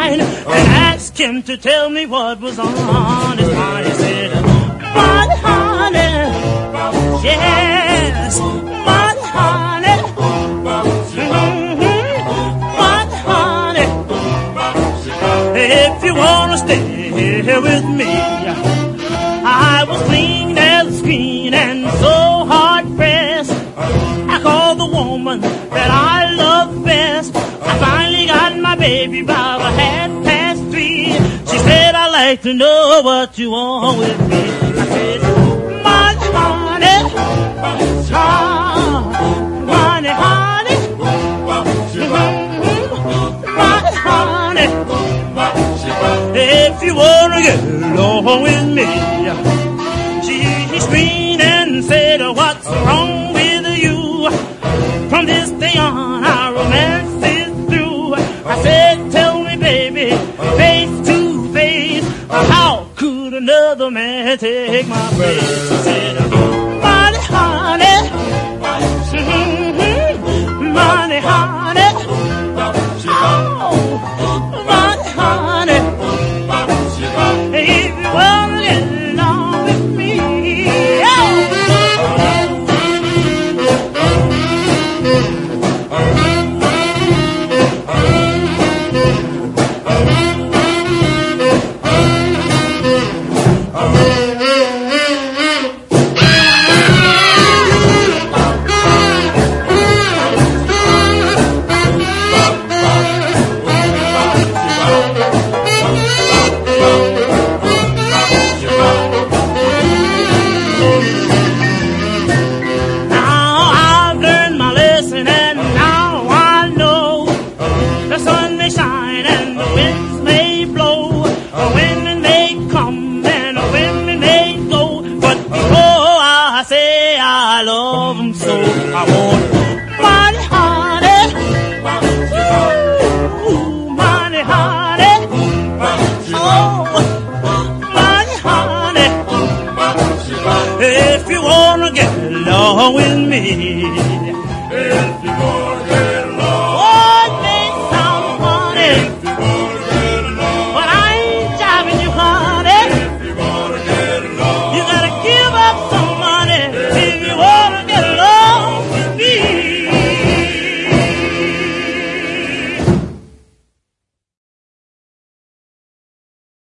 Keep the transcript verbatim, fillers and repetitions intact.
mine and asked him to tell me what was on his mind. He said, Money, honey, yes, money, honey, mm-hmm, money, honey. If you wanna stay here with me, I was clean as a screen and so hard pressed. I called the woman that I love best. I finally got my baby by the half past three. She said, I'd like to know what you want with me. I said, money, honey, oh, money, honey, mm-hmm, money, honey. If you wanna get along with me, she screamed and said, what's wrong with you? From this day on, our romance is through. I said, tell me, baby, face to face, how could another man take my place? I said, money, honey, mm-hmm, money, honey, oh, money, honey. If you wanna get along with me, oh. The sun may shine and the wind